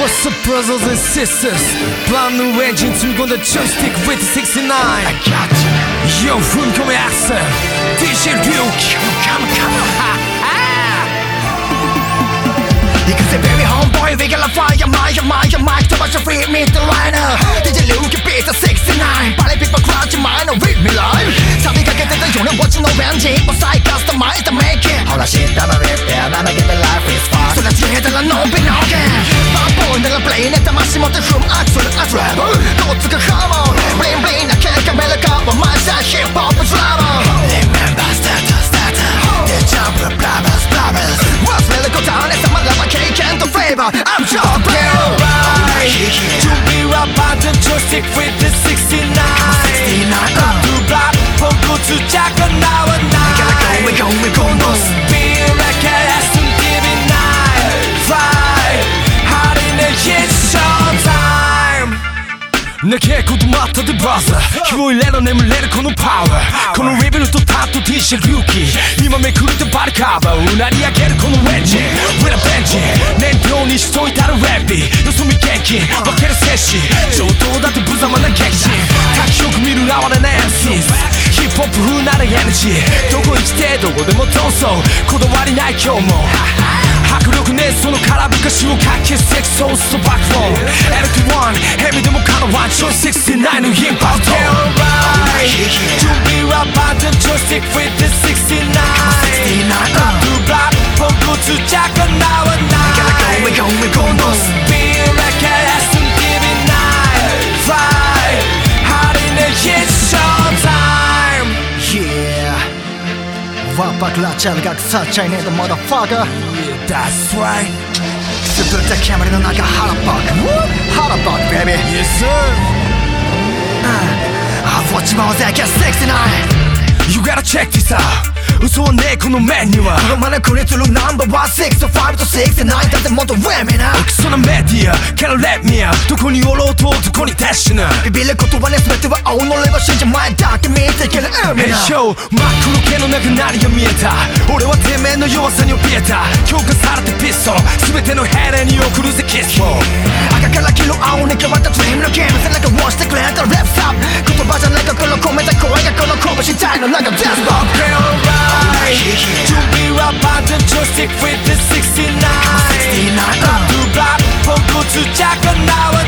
What's up brothers and sisters Brand new engine 들고 온 the joystick with the 69 I got you Yo 훈컴의 악셀 DJ Ryuk Come Because baby homeboy we got a fire my too much free me the liner DJ Ryuk beat the 69 빨리 빅 crouch mine with me live 사비 가게 된다 용량 멋진 오렌지 옷사이 customize the make it All that shit that I rip there 나는 get the life is fast 쏟아 지혜달라 넌 비나게 바보 내가 play 내 담아시 못해 흠 악소는 I travel 고트가 hammer bling bling 나 can't compare the cup of my side hip hop is drama Remember status 내 jumper blabbers What's really go down it's a matter of cake and the flavor I'm your girl 준비와 받은 joystick with the 69 두 block 폰코츠 작은 나와 나이 We go Feel like a SMTV night Fly 할인의 it's showtime 내게 고도 맡아도 brother 힘을 내려내면 let it go no powerこのレベルとタッと DJ Ryuki今めくるってバリカバーうなり上げるこのウェッジ With a bench 念頭にしといたらラッピーよそ見元気分ける摂氏上等だって無様な激震滝よく見る哀れな MCs ヒップホップ風ならエナジーどこ行きてどこでも闘争こだわりない今日も迫力ねその空ぶかしをかけセクソースとバックボーン LT1 ヘビでもかなわんちょい69のインパクト 準備はバトンジョイスティック with the 69 2ブロックポンコツじゃかなわない今度スピードだけ SMTV night Fly ハリネ It's showtime Yeah Vapak la chalga such I need a motherfucker Yeah that's right くすぶった煙の中腹パック baby Yes sir I've watched my that get 69 You gotta check this out 嘘はねえこの面にはこのまま国するナンバーワン65と69だってもっと上見なクソなメディア Can I let me out どこにおろうとどこに徹しなビビることはね全ては己れば信じ前だけ見つける海な Hey yo 真っ黒けの中何が見えた俺はてめえの弱さに怯えた強化されてピストル全てのヘレに送るぜキスを赤から黄色青に変わった Dream のゲーム背中を押してくれた Left up 言葉じゃないかこの込めた声がこの拳体の中 Death Rock 準備はバトンジョイスティック with the 69 2ブロックポンコツじゃかなわ